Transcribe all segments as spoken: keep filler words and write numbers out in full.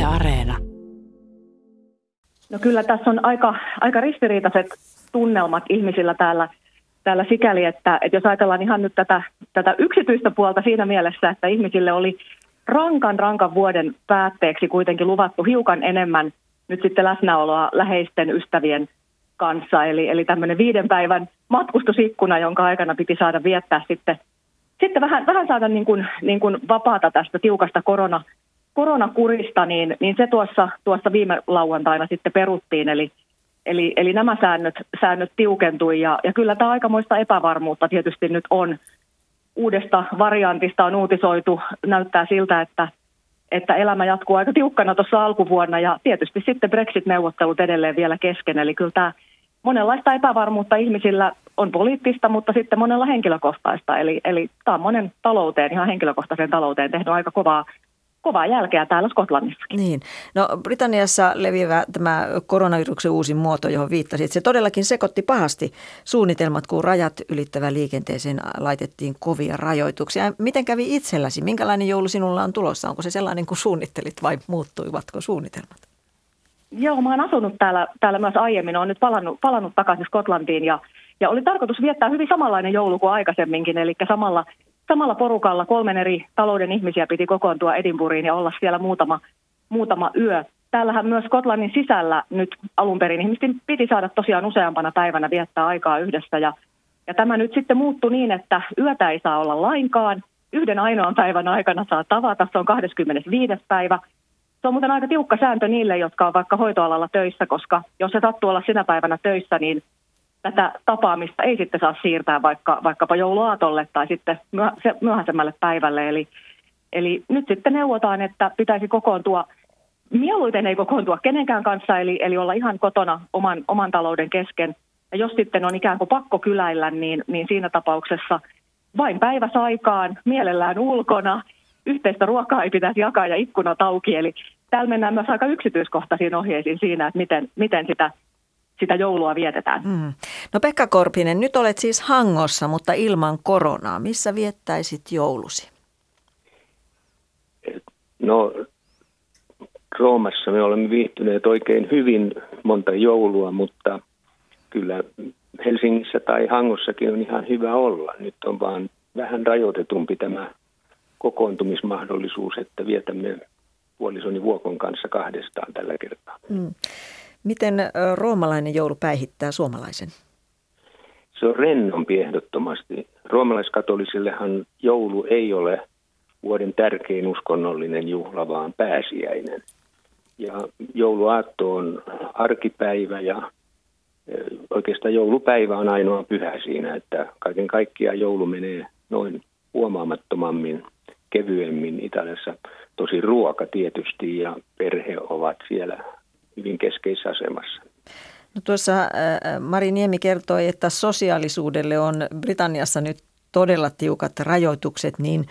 Areena. No kyllä tässä on aika, aika ristiriitaiset tunnelmat ihmisillä täällä, täällä sikäli, että, että jos ajatellaan ihan nyt tätä, tätä yksityistä puolta siinä mielessä, että ihmisille oli rankan rankan vuoden päätteeksi kuitenkin luvattu hiukan enemmän nyt sitten läsnäoloa läheisten ystävien kanssa. Eli, eli tämmöinen viiden päivän matkustusikkuna, jonka aikana piti saada viettää sitten, sitten vähän, vähän saada niin kuin, niin kuin vapaata tästä tiukasta korona, koronakurista, niin, niin se tuossa, tuossa viime lauantaina sitten peruttiin. Eli, eli, eli nämä säännöt, säännöt tiukentui ja, ja kyllä tämä aikamoista epävarmuutta tietysti nyt on. Uudesta variantista on uutisoitu, näyttää siltä, että, että elämä jatkuu aika tiukkana tuossa alkuvuonna ja tietysti sitten Brexit-neuvottelut edelleen vielä kesken. Eli kyllä tämä monenlaista epävarmuutta ihmisillä on poliittista, mutta sitten monella henkilökohtaista. Eli, eli tämä on monen talouteen, ihan henkilökohtaiseen talouteen tehnyt aika kovaa, kovaa jälkeä täällä Skotlannissakin. Niin. No Britanniassa leviävä tämä koronaviruksen uusin muoto, johon viittasit, se todellakin sekoitti pahasti suunnitelmat, kun rajat ylittävän liikenteeseen laitettiin kovia rajoituksia. Miten kävi itselläsi? Minkälainen joulu sinulla on tulossa? Onko se sellainen kuin suunnittelit vai muuttuivatko suunnitelmat? Joo, mä oon asunut täällä, täällä myös aiemmin. Olen nyt palannut, palannut takaisin Skotlantiin ja, ja oli tarkoitus viettää hyvin samanlainen joulu kuin aikaisemminkin, eli samalla Samalla porukalla kolmen eri talouden ihmisiä piti kokoontua Edinburghiin ja olla siellä muutama, muutama yö. Täällähän myös Skotlannin sisällä nyt alun perin ihmisten piti saada tosiaan useampana päivänä viettää aikaa yhdessä. Ja, ja tämä nyt sitten muuttui niin, että yötä ei saa olla lainkaan. Yhden ainoan päivän aikana saa tavata, se on kahdeskymmenesviides päivä. Se on muuten aika tiukka sääntö niille, jotka on vaikka hoitoalalla töissä, koska jos se sattuu olla sinä päivänä töissä, niin tätä tapaamista ei sitten saa siirtää vaikka, vaikkapa jouluaatolle tai sitten myöhäisemmälle päivälle. Eli, eli nyt sitten neuvotaan, että pitäisi kokoontua, mieluiten ei kokoontua kenenkään kanssa, eli, eli olla ihan kotona oman, oman talouden kesken. Ja jos sitten on ikään kuin pakko kyläillä, niin, niin siinä tapauksessa vain päiväsaikaan, mielellään ulkona, yhteistä ruokaa ei pitäisi jakaa ja ikkunat auki. Eli täällä mennään myös aika yksityiskohtaisiin ohjeisiin siinä, että miten, miten sitä sitä joulua vietetään. Mm. No Pekka Korpinen, nyt olet siis Hangossa, mutta ilman koronaa. Missä viettäisit joulusi? No Roomassa me olemme viihtyneet oikein hyvin monta joulua, mutta kyllä Helsingissä tai Hangossakin on ihan hyvä olla. Nyt on vaan vähän rajoitetumpi tämä kokoontumismahdollisuus, että vietämme puolisoni Vuokon kanssa kahdestaan tällä kertaa. Mm. Miten roomalainen joulu päihittää suomalaisen? Se on rennompi ehdottomasti. Roomalaiskatolisillehan joulu ei ole vuoden tärkein uskonnollinen juhla, vaan pääsiäinen. Ja jouluaatto on arkipäivä ja oikeastaan joulupäivä on ainoa pyhä siinä, että kaiken kaikkiaan joulu menee noin huomaamattomammin, kevyemmin. Italiassa tosi ruoka tietysti ja perhe ovat siellä hyvin keskeisessä asemassa. No tuossa Mari Niemi kertoi, että sosiaalisuudelle on Britanniassa nyt todella tiukat rajoitukset, niin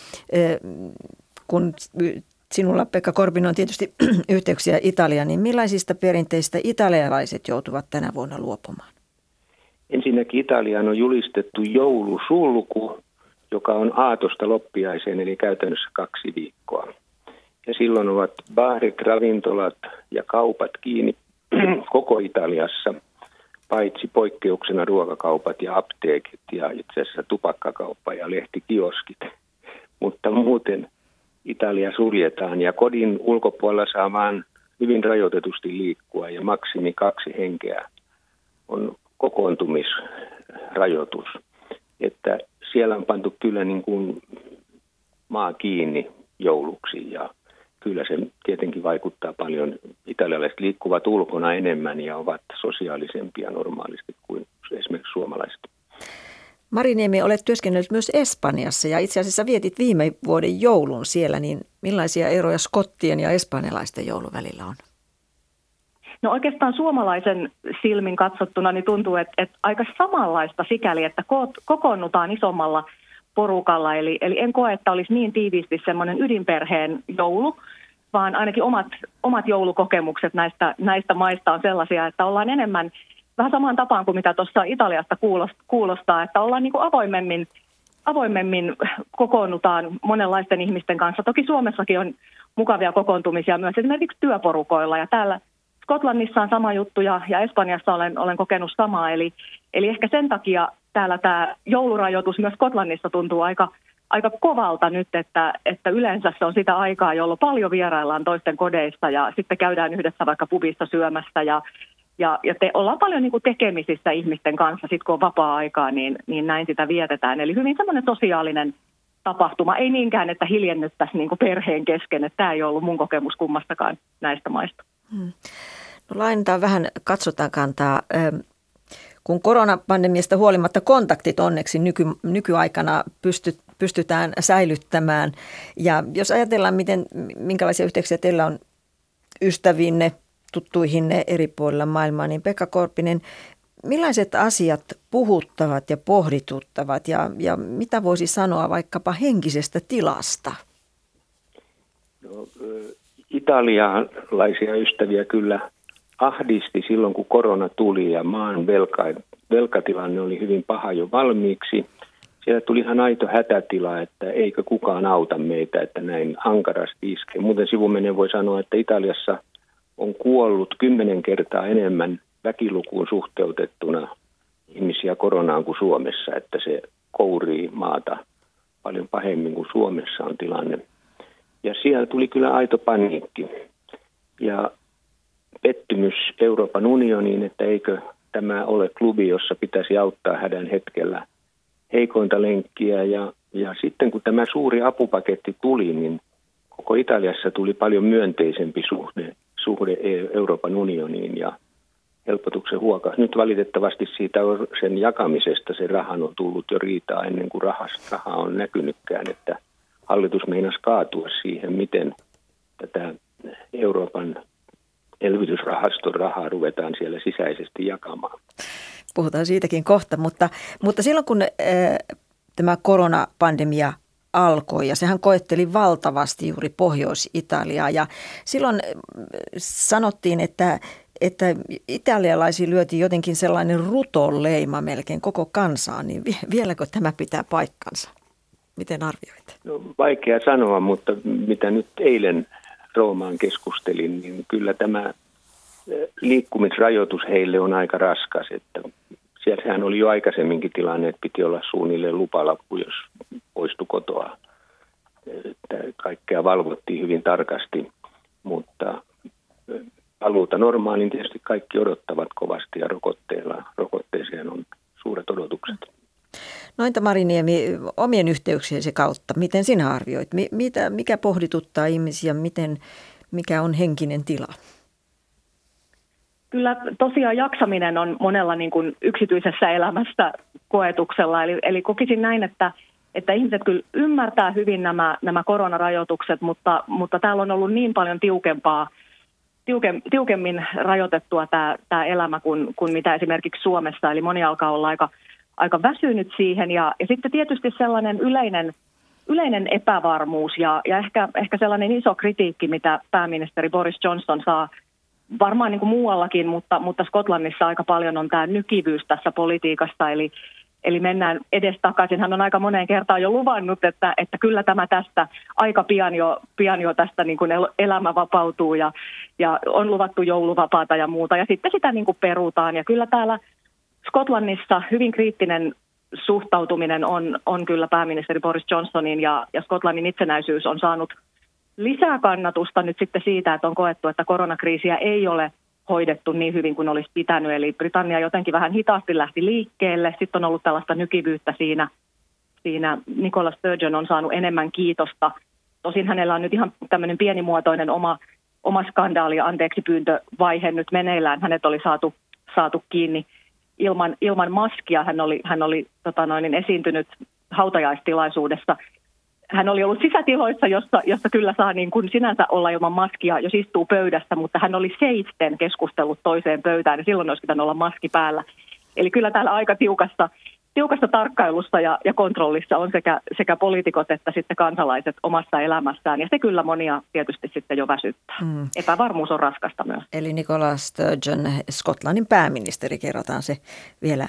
kun sinulla, Pekka Korpinen, on tietysti yhteyksiä Italiaan, niin millaisista perinteistä italialaiset joutuvat tänä vuonna luopumaan? Ensinnäkin Italiaan on julistettu joulusulku, joka on aatosta loppiaiseen, eli käytännössä kaksi viikkoa. Ja silloin ovat baarit, ravintolat ja kaupat kiinni koko Italiassa, paitsi poikkeuksena ruokakaupat ja apteekit ja itse asiassa tupakkakauppa ja lehtikioskit. Mutta muuten Italia suljetaan ja kodin ulkopuolella saa vaan hyvin rajoitetusti liikkua ja maksimi kaksi henkeä on kokoontumisrajoitus. Että siellä on pantu kyllä niin kuin maa kiinni jouluksi ja kyllä se tietenkin vaikuttaa paljon. Italialaiset liikkuvat ulkona enemmän ja ovat sosiaalisempia normaalisti kuin esimerkiksi suomalaiset. Mari Niemi, olet työskennellyt myös Espanjassa ja itse asiassa vietit viime vuoden joulun siellä, niin millaisia eroja skottien ja espanjalaisten joulun välillä on? No oikeastaan suomalaisen silmin katsottuna niin tuntuu, että, että aika samanlaista sikäli, että ko- kokoonnutaan isommalla porukalla. Eli, eli en koe, että olisi niin tiiviisti semmoinen ydinperheen joulu, vaan ainakin omat, omat joulukokemukset näistä, näistä maista on sellaisia, että ollaan enemmän vähän samaan tapaan kuin mitä tuossa Italiasta kuulostaa, että ollaan niin kuin avoimemmin, avoimemmin kokoonnutaan monenlaisten ihmisten kanssa. Toki Suomessakin on, mukavia kokoontumisia myös esimerkiksi työporukoilla. Ja täällä Skotlannissa on sama juttu ja, ja Espanjassa olen, olen kokenut samaa. Eli, eli ehkä sen takia täällä tämä joulurajoitus myös Skotlannissa tuntuu aika, aika kovalta nyt, että, että yleensä se on sitä aikaa, jolloin paljon vieraillaan toisten kodeissa ja sitten käydään yhdessä vaikka pubissa syömässä ja Ja, ja te, ollaan paljon niin kuin tekemisissä ihmisten kanssa, sit kun on vapaa-aikaa, niin, niin näin sitä vietetään. Eli hyvin semmoinen sosiaalinen tapahtuma. Ei niinkään, että hiljennyttäisiin niin kuin perheen kesken, että tämä ei ollut mun kokemus kummastakaan näistä maista. Hmm. No lainataan vähän, katsotaan kantaa. Kun koronapandemiasta huolimatta kontaktit onneksi nyky, nykyaikana pysty, pystytään säilyttämään. Ja jos ajatellaan, miten, minkälaisia yhteyksiä teillä on ystävinne, tuttuihinne eri puolilla maailmaa, niin Pekka Korppinen, millaiset asiat puhuttavat ja pohdituttavat ja, ja mitä voisi sanoa vaikkapa henkisestä tilasta? No, italialaisia ystäviä kyllä ahdisti silloin, kun korona tuli ja maan velka, velkatilanne oli hyvin paha jo valmiiksi. Siellä tuli ihan aito hätätila, että eikö kukaan auta meitä, että näin ankarasti iskee. Muuten sivuminen voi sanoa, että Italiassa on kuollut kymmenen kertaa enemmän väkilukuun suhteutettuna ihmisiä koronaan kuin Suomessa, että se kourii maata paljon pahemmin kuin Suomessa on tilanne. Ja siellä tuli kyllä aito paniikki ja pettymys Euroopan unioniin, että eikö tämä ole klubi, jossa pitäisi auttaa hädän hetkellä heikointa lenkkiä. Ja, ja sitten kun tämä suuri apupaketti tuli, niin koko Italiassa tuli paljon myönteisempi suhde, suhde Euroopan unioniin ja helpotuksen huokas. Nyt valitettavasti siitä sen jakamisesta se rahan on tullut jo riitaa ennen kuin rahasta, rahaa on näkynytkään, että hallitus meinasi kaatua siihen, miten tätä Euroopan elvytysrahaston rahaa ruvetaan siellä sisäisesti jakamaan. Puhutaan siitäkin kohta, mutta, mutta silloin kun äh, tämä koronapandemia alkoi ja sehän koetteli valtavasti juuri Pohjois-Italiaa ja silloin sanottiin, että, että italialaisiin lyötiin jotenkin sellainen rutoleima melkein koko kansaan, niin vieläkö tämä pitää paikkansa? Miten arvioit? No, vaikea sanoa, mutta mitä nyt eilen Roomaan keskustelin, niin kyllä tämä liikkumisrajoitus heille on aika raskas, että siellähän oli jo aikaisemminkin tilanne, että piti olla suunnilleen lupalappu, jos poistui kotoa. Että kaikkea valvottiin hyvin tarkasti, mutta paluuta normaaliin tietysti kaikki odottavat kovasti ja rokotteella, rokotteeseen on suuret odotukset. No entä Mariniemi, omien yhteyksiensä kautta, miten sinä arvioit? Mitä, mikä pohdituttaa ihmisiä, miten, mikä on henkinen tila? Kyllä tosiaan jaksaminen on monella niin kuin yksityisessä elämässä koetuksella. Eli, eli kokisin näin, että, että ihmiset kyllä ymmärtää hyvin nämä, nämä koronarajoitukset, mutta, mutta täällä on ollut niin paljon tiukempaa, tiuke, tiukemmin rajoitettua tämä, tämä elämä kuin, kuin mitä esimerkiksi Suomessa. Eli moni alkaa olla aika, aika väsynyt siihen. Ja, ja sitten tietysti sellainen yleinen, yleinen epävarmuus ja, ja ehkä, ehkä sellainen iso kritiikki, mitä pääministeri Boris Johnson saa varmaan niin kuin muuallakin, mutta, mutta Skotlannissa aika paljon on tämä nykivyys tässä politiikassa, eli, eli mennään edestakaisin. Hän on aika moneen kertaan jo luvannut, että, että kyllä tämä tästä aika pian jo, pian jo tästä niin kuin elämä vapautuu ja, ja on luvattu jouluvapaata ja muuta. Ja sitten sitä niin kuin perutaan. Ja kyllä täällä Skotlannissa hyvin kriittinen suhtautuminen on, on kyllä pääministeri Boris Johnsonin ja, ja Skotlannin itsenäisyys on saanut lisää kannatusta nyt sitten siitä, että on koettu, että koronakriisiä ei ole hoidettu niin hyvin kuin olisi pitänyt. Eli Britannia jotenkin vähän hitaasti lähti liikkeelle. Sitten on ollut tällaista nykivyyttä siinä. Siinä Nicola Sturgeon on saanut enemmän kiitosta. Tosin hänellä on nyt ihan tämmöinen pienimuotoinen oma, oma skandaali ja anteeksi pyyntövaihe nyt meneillään. Hänet oli saatu, saatu kiinni ilman, ilman maskia. Hän oli, hän oli tota noin, esiintynyt hautajaistilaisuudessa. Hän oli ollut sisätiloissa, jossa, jossa kyllä saa niin kuin sinänsä olla ilman maskia, jos istuu pöydässä, mutta hän oli seisten keskustellut toiseen pöytään ja silloin olisi pitänyt olla maski päällä. Eli kyllä täällä aika tiukassa, tiukassa tarkkailussa ja, ja kontrollissa on sekä, sekä poliitikot että sitten kansalaiset omassa elämässään. Ja se kyllä monia tietysti sitten jo väsyttää. Mm. Epävarmuus on raskasta myös. Eli Nicola Sturgeon, Skotlannin pääministeri, kerrotaan se vielä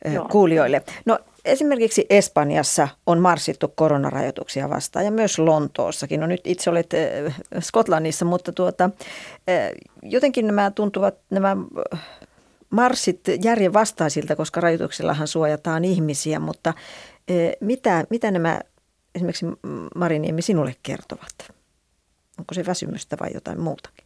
Joo. kuulijoille. No esimerkiksi Espanjassa on marssittu koronarajoituksia vastaan ja myös Lontoossakin. No nyt itse olet Skotlannissa, mutta tuota, jotenkin nämä tuntuvat nämä marssit järjen vastaisilta, koska rajoituksillahan suojataan ihmisiä, mutta mitä, mitä nämä esimerkiksi Mari Niemi sinulle kertovat? Onko se väsymystä vai jotain muutakin?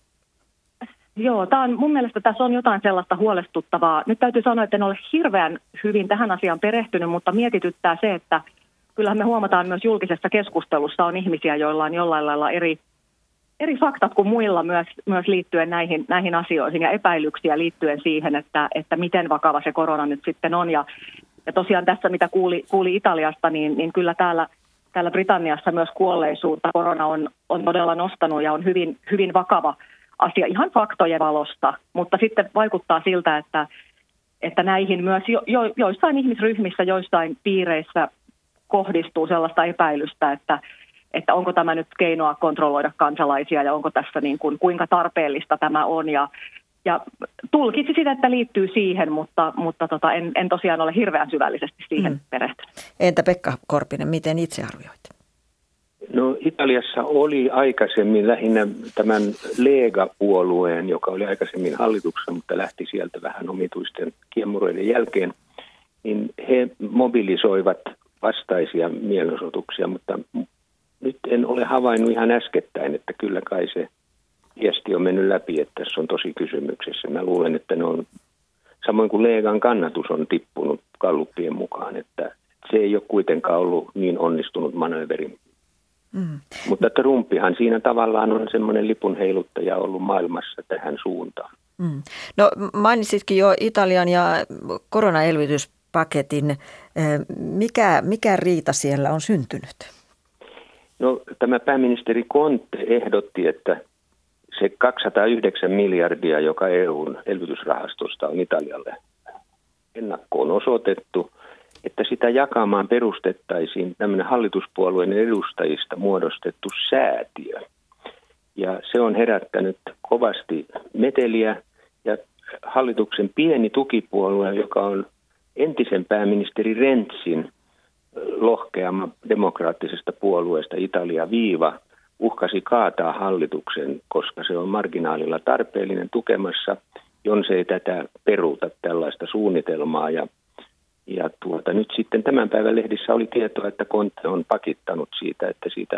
Joo, tämä on, mun mielestä tässä on jotain sellaista huolestuttavaa. Nyt täytyy sanoa, että en ole hirveän hyvin tähän asiaan perehtynyt, mutta mietityttää se, että kyllähän me huomataan myös julkisessa keskustelussa on ihmisiä, joilla on jollain lailla eri, eri faktat kuin muilla myös, myös liittyen näihin, näihin asioihin ja epäilyksiä liittyen siihen, että, että miten vakava se korona nyt sitten on. Ja, ja tosiaan tässä, mitä kuuli, kuuli Italiasta, niin, niin kyllä täällä, täällä Britanniassa myös kuolleisuutta korona on, on todella nostanut ja on hyvin, hyvin vakava asia ihan faktojen valosta, mutta sitten vaikuttaa siltä, että, että näihin myös jo, jo, joissain ihmisryhmissä, joissain piireissä kohdistuu sellaista epäilystä, että, että onko tämä nyt keinoa kontrolloida kansalaisia ja onko tässä niin kuin, kuinka tarpeellista tämä on. Ja, ja tulkitsi sitä, että liittyy siihen, mutta, mutta tota, en, en tosiaan ole hirveän syvällisesti siihen mm. perehtynyt. Entä Pekka Korpinen, miten itse arvioit? No Italiassa oli aikaisemmin lähinnä tämän Lega-puolueen, joka oli aikaisemmin hallituksessa, mutta lähti sieltä vähän omituisten kiemuroiden jälkeen, niin he mobilisoivat vastaisia mielenosoituksia, mutta nyt en ole havainnut ihan äskettäin, että kyllä kai se viesti on mennyt läpi, että tässä on tosi kysymyksessä. Mä luulen, että ne on, samoin kuin Legan kannatus on tippunut galluppien mukaan, että se ei ole kuitenkaan ollut niin onnistunut manööveri. Mm. Mutta Trumpihan siinä tavallaan on semmoinen lipunheiluttaja ollut maailmassa tähän suuntaan. Mm. No mainitsitkin jo Italian ja koronaelvytyspaketin. Mikä, mikä riita siellä on syntynyt? No tämä pääministeri Conte ehdotti, että se kaksisataayhdeksän miljardia, joka E U:n elvytysrahastosta on Italialle ennakkoon osoitettu, että sitä jakamaan perustettaisiin tämmöinen hallituspuolueen edustajista muodostettu säätiö. Ja se on herättänyt kovasti meteliä ja hallituksen pieni tukipuolue, joka on entisen pääministeri Renzin lohkeama demokraattisesta puolueesta Italia Viiva, uhkasi kaataa hallituksen, koska se on marginaalilla tarpeellinen tukemassa, jos ei tätä peruuta tällaista suunnitelmaa. Ja Ja tuota, nyt sitten tämän päivän lehdissä oli tietoa, että Conte on pakittanut siitä, että siitä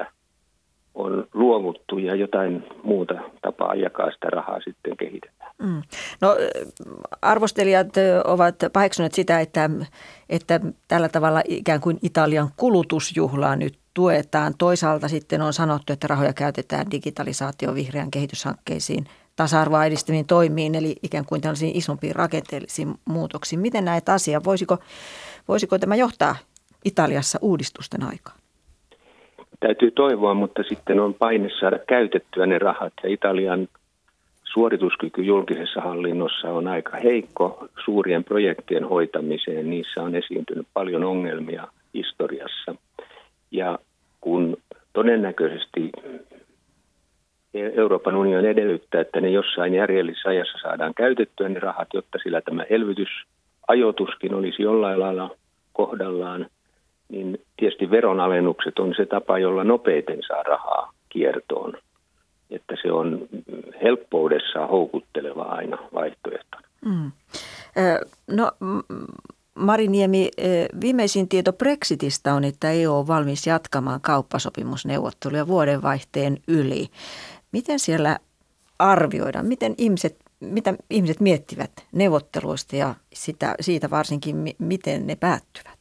on luovuttu ja jotain muuta tapaa jakaa sitä rahaa sitten kehitetään. Mm. No arvostelijat ovat paheksuneet sitä, että, että tällä tavalla ikään kuin Italian kulutusjuhlaa nyt tuetaan. Toisaalta sitten on sanottu, että rahoja käytetään digitalisaatio vihreän kehityshankkeisiin, tasa-arvoa edistäviin toimiin, eli ikään kuin tällaisiin isompiin rakenteellisiin muutoksiin. Miten näet asiaa? Voisiko, voisiko tämä johtaa Italiassa uudistusten aikaan? Täytyy toivoa, mutta sitten on paine saada käytettyä ne rahat. Ja Italian suorituskyky julkisessa hallinnossa on aika heikko suurien projektien hoitamiseen. Niissä on esiintynyt paljon ongelmia historiassa. Ja kun todennäköisesti Euroopan unioni edellyttää, että ne jossain järjellisessä ajassa saadaan käytettyä ne rahat, jotta sillä tämä elvytysajoituskin olisi jollain lailla kohdallaan, niin tietysti veronalennukset on se tapa, jolla nopeiten saa rahaa kiertoon. Että se on helppoudessaan houkutteleva aina vaihtoehto. Mm. No Mari Niemi, viimeisin tieto Brexitistä on, että E U on valmis jatkamaan kauppasopimusneuvotteluja vuodenvaihteen yli. Miten siellä arvioidaan, miten ihmiset, mitä ihmiset miettivät neuvotteluista ja sitä, siitä varsinkin, miten ne päättyvät?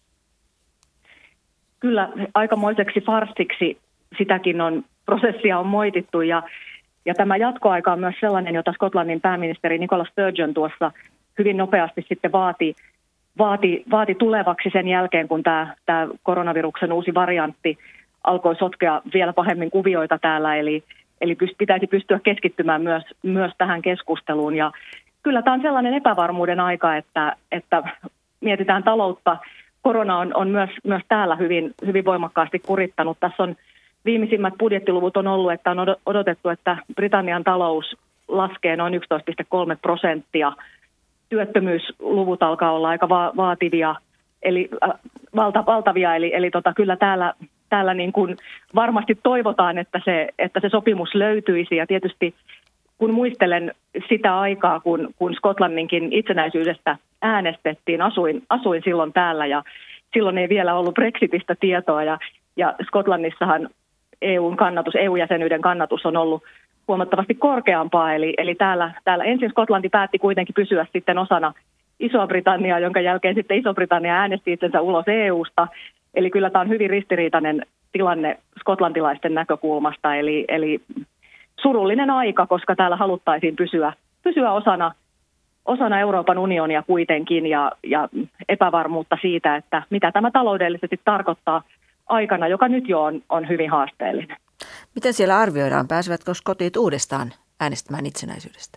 Kyllä aikamoiseksi farssiksi sitäkin on, prosessia on moitittu ja, ja tämä jatkoaika on myös sellainen, jota Skotlannin pääministeri Nicola Sturgeon tuossa hyvin nopeasti sitten vaati, vaati, vaati tulevaksi sen jälkeen, kun tämä, tämä koronaviruksen uusi variantti alkoi sotkea vielä pahemmin kuvioita täällä, eli, eli pitäisi pystyä keskittymään myös, myös tähän keskusteluun. Ja kyllä tämä on sellainen epävarmuuden aika, että, että mietitään taloutta. Korona on, on myös, myös täällä hyvin, hyvin voimakkaasti kurittanut. Tässä on viimeisimmät budjettiluvut on ollut, että on odotettu, että Britannian talous laskee noin yksitoista pilkku kolme prosenttia. työttömyysluvut alkaa olla aika va- vaativia, eli äh, valta, valtavia, eli, eli tota, kyllä täällä, täällä niin kuin varmasti toivotaan, että se, että se sopimus löytyisi, ja tietysti kun muistelen sitä aikaa, kun, kun Skotlanninkin itsenäisyydestä äänestettiin, asuin, asuin silloin täällä, ja silloin ei vielä ollut Brexitistä tietoa, ja, ja Skotlannissahan E U:n kannatus, E U-jäsenyyden kannatus on ollut huomattavasti korkeampaa, eli, eli täällä, täällä ensin Skotlanti päätti kuitenkin pysyä sitten osana Iso-Britanniaa, jonka jälkeen sitten Iso-Britannia äänesti itsensä ulos E U:sta, eli kyllä tämä on hyvin ristiriitainen tilanne skotlantilaisten näkökulmasta, eli, eli surullinen aika, koska täällä haluttaisiin pysyä, pysyä osana, osana Euroopan unionia kuitenkin, ja, ja epävarmuutta siitä, että mitä tämä taloudellisesti tarkoittaa aikana, joka nyt jo on, on hyvin haasteellinen. Miten siellä arvioidaan, pääsevätkö skotit uudestaan äänestämään itsenäisyydestä?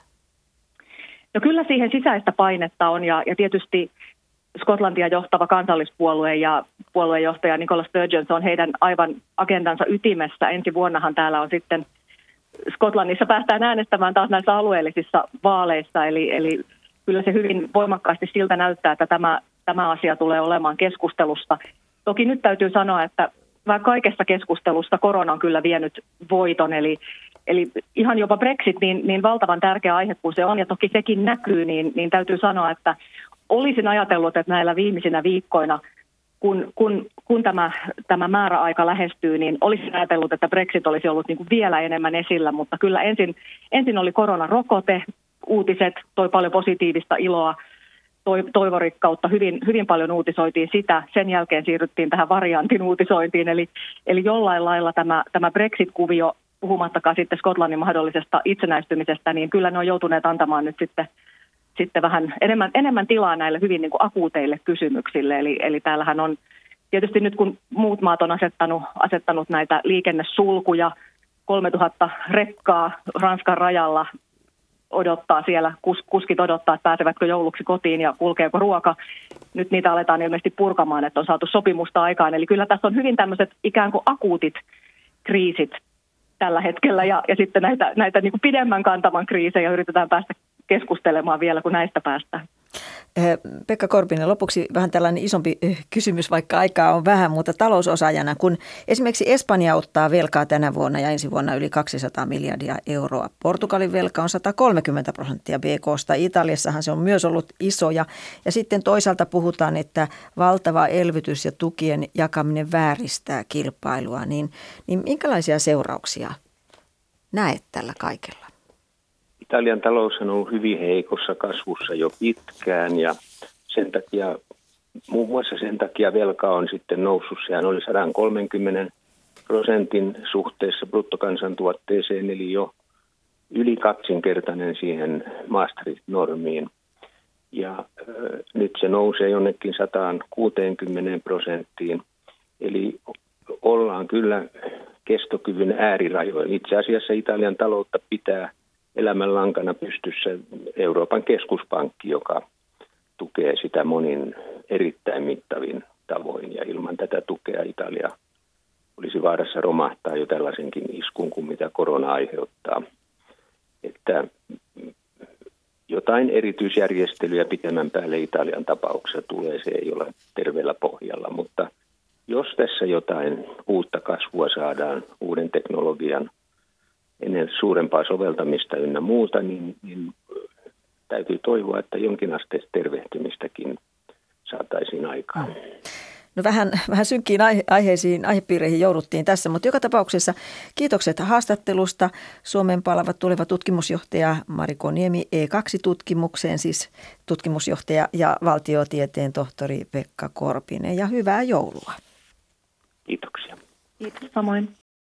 No kyllä siihen sisäistä painetta on, ja, ja tietysti Skotlantia johtava kansallispuolue ja puoluejohtaja Nicola Sturgeon on heidän aivan agendansa ytimessä. Ensi vuonnahan täällä on sitten Skotlannissa päästään äänestämään taas näissä alueellisissa vaaleissa, eli, eli kyllä se hyvin voimakkaasti siltä näyttää, että tämä, tämä asia tulee olemaan keskustelussa. Toki nyt täytyy sanoa, että kaikessa keskustelussa korona on kyllä vienyt voiton, eli, eli ihan jopa Brexit, niin, niin valtavan tärkeä aihe kuin se on, ja toki sekin näkyy, niin, niin täytyy sanoa, että olisin ajatellut, että näillä viimeisinä viikkoina, kun, kun, kun tämä, tämä määräaika lähestyy, niin olisin ajatellut, että Brexit olisi ollut niin kuin vielä enemmän esillä, mutta kyllä ensin, ensin oli koronarokote, uutiset toi paljon positiivista iloa, toivorikkautta, hyvin, hyvin paljon uutisoitiin sitä. Sen jälkeen siirryttiin tähän variantin uutisointiin, eli, eli jollain lailla tämä, tämä Brexit-kuvio, puhumattakaan sitten Skotlannin mahdollisesta itsenäistymisestä, niin kyllä ne on joutuneet antamaan nyt sitten, sitten vähän enemmän, enemmän tilaa näille hyvin niin kuin akuuteille kysymyksille. Eli, eli täällähän on tietysti nyt, kun muut maat on asettanut, asettanut näitä liikennesulkuja, kolmetuhatta rekkaa Ranskan rajalla odottaa siellä, kus, kuskit odottaa, että pääsevätkö jouluksi kotiin ja kulkeeko ruoka. Nyt niitä aletaan ilmeisesti purkamaan, että on saatu sopimusta aikaan. Eli kyllä tässä on hyvin tämmöiset ikään kuin akuutit kriisit tällä hetkellä, ja, ja sitten näitä, näitä niin kuin pidemmän kantaman kriisejä yritetään päästä keskustelemaan vielä, kun näistä päästään. Pekka Korpinen, lopuksi vähän tällainen isompi kysymys, vaikka aikaa on vähän, mutta talousosaajana, kun esimerkiksi Espanja ottaa velkaa tänä vuonna ja ensi vuonna yli kaksisataa miljardia euroa. Portugalin velka on sata kolmekymmentä prosenttia B K:sta. Italiassahan se on myös ollut iso, ja, ja sitten toisaalta puhutaan, että valtava elvytys ja tukien jakaminen vääristää kilpailua. Niin, niin minkälaisia seurauksia näet tällä kaikella? Italian talous on ollut hyvin heikossa kasvussa jo pitkään, ja sen takia, muun muassa sen takia velka on sitten noussut. Sehän oli sata kolmekymmentä prosentin suhteessa bruttokansantuotteeseen, eli jo yli kaksinkertainen siihen Maastricht-normiin. Ja äh, nyt se nousee jonnekin sata kuusikymmentä prosenttiin, eli ollaan kyllä kestokyvyn äärirajoilla. Itse asiassa Italian taloutta pitää elämänlankana pystyssä Euroopan keskuspankki, joka tukee sitä monin erittäin mittavin tavoin. Ja ilman tätä tukea Italia olisi vaarassa romahtaa jo tällaisenkin iskun kuin mitä korona aiheuttaa. Että jotain erityisjärjestelyjä pitemmän päälle Italian tapauksessa tulee, se ei ole terveellä pohjalla. Mutta jos tässä jotain uutta kasvua saadaan, uuden teknologian ennen suurempaa soveltamista ynnä muuta, niin, niin täytyy toivoa, että jonkinasteista tervehtymistäkin saataisiin aikaan. No vähän, vähän synkkiin aihe- aiheisiin, aihepiireihin jouduttiin tässä, mutta joka tapauksessa kiitokset haastattelusta. Suomen palava tuleva tutkimusjohtaja Mariko Niemi E kaksi -tutkimukseen, siis tutkimusjohtaja, ja valtiotieteen tohtori Pekka Korpinen, ja hyvää joulua. Kiitoksia. Kiitos samoin.